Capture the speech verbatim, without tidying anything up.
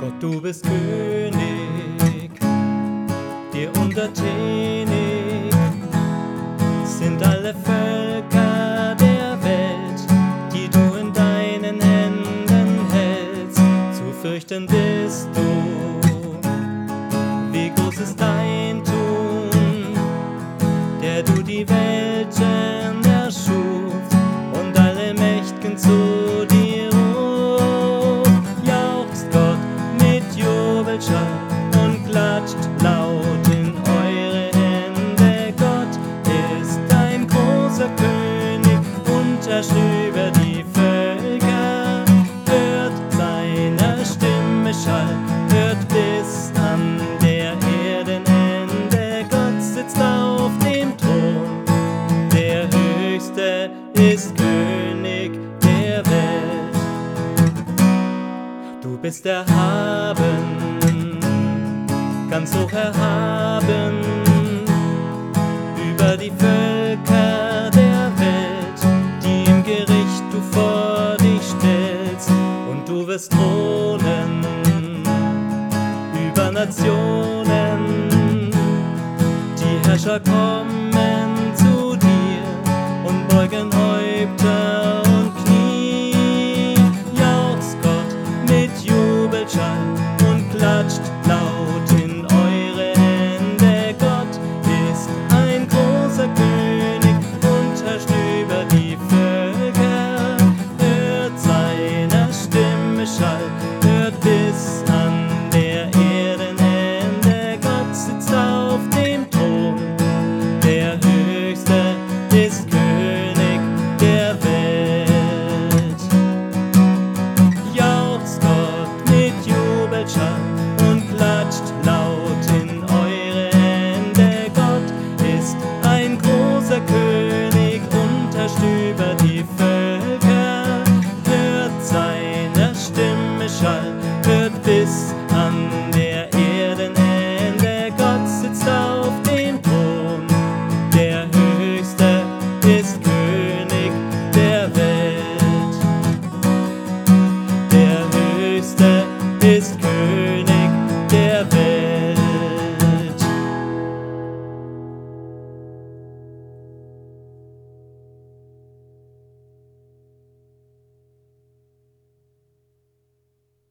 Gott, du bist König, dir untertänig sind alle Völker der Welt, die du in deinen Händen hältst. Zu fürchten bist du, wie groß ist dein Tun, der du die Welten erschuf und alle Mächt'gen zu dir ruft. Jauchzt Gott mit Jubelschall und klatscht laut in eure Hände. Gott ist ein großer König und herrscht über die Völker. Hört seine Stimme Schall, hört bis an der Erdenende. Gott sitzt auf dem Thron, der Höchste ist König der Welt. Du bist erhaben, ganz hoch erhaben, über die Völker der Welt, die im Gericht du vor dich stellst. Und du wirst thronen über Nationen, die Herrscher kommen